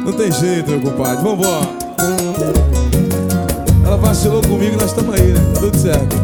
Não tem jeito, meu compadre, vambora. Ela vacilou comigo, nós estamos aí, né? Tudo certo.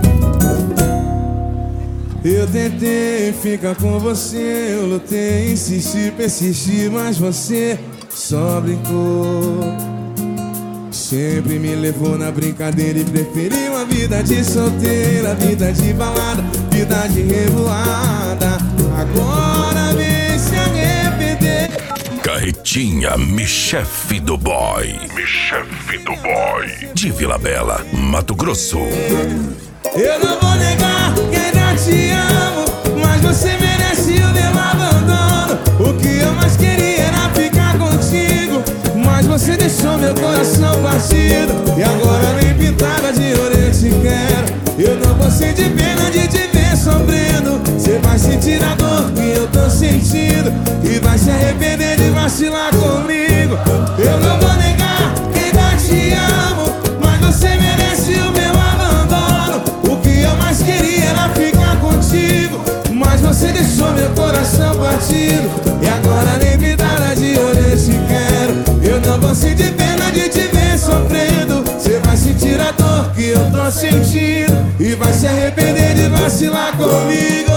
Eu tentei ficar com você, eu lutei, insisti, persisti, mas você só brincou. Sempre me levou na brincadeira e preferiu a vida de solteira, vida de balada, vida de revoada. Agora vem se arrepender. Carretinha, me chefe do boy. Me chefe do boy. De Vila Bela, Mato Grosso. Eu não vou negar que ainda te amo, mas você merece o meu abandono. O que eu mais queria era ficar contigo, mas você deixou meu coração partido. E agora nem pintada de ouro eu te quero. Eu não vou sentir pena de te ver sofrendo. Você vai sentir a dor que eu tô sentindo e vai se arrepender de vacilar comigo. Eu não vou negar que ainda te amo, mas você merece o meu abandono. O que eu mais queria era ficar contigo, mas você deixou meu coração partido. E agora nem pintada de ouro eu te quero. Eu não vou sentir pena de te ver sofrendo. Você vai sentir a dor que eu tô sentindo e vai se arrepender de vacilar comigo.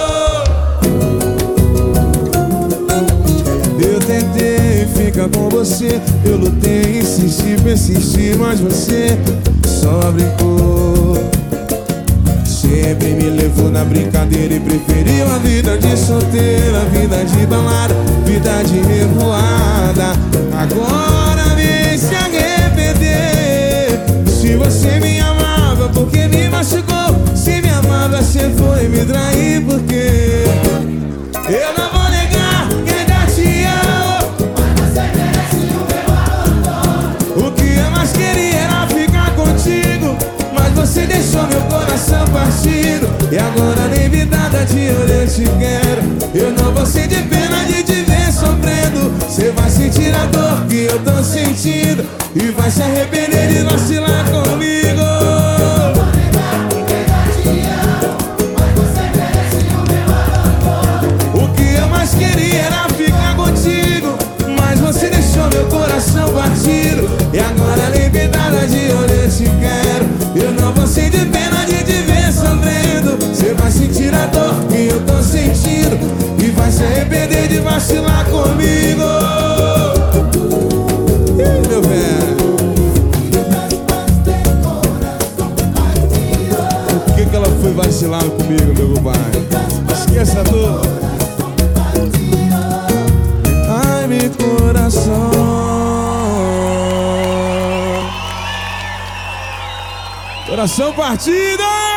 Eu tentei ficar com você, eu lutei, insisti, persisti, mas você só brincou. Sempre me levou na brincadeira e preferiu a vida de solteira, vida de balada, vida de revoada. Agora vem se arrepender. Se você me amava, porque me machucou? Se me amava, você foi me trair, porque eu não vou negar que ainda te amo, mas você merece o meu abandono. O que eu mais queria era ficar contigo, mas você deixou meu coração partido. E agora nem vidada de ouro eu te quero. Eu não vou sentir pena de te ver sofrendo. Você vai sentir a dor que eu tô sentindo e vai se arrepender de vacilar comigo. O que eu mais queria era ficar contigo, mas você deixou meu coração partido. E agora nem vidada de ouro eu te quero. Eu não vou sentir pena de te ver sofrendo. Você vai sentir a dor que eu tô sentindo e vai se arrepender de vacilar comigo. Ih, meu velho, por que ela foi vacilar comigo, meu compadre? Esqueça a dor. Ai, meu coração. Coração partido!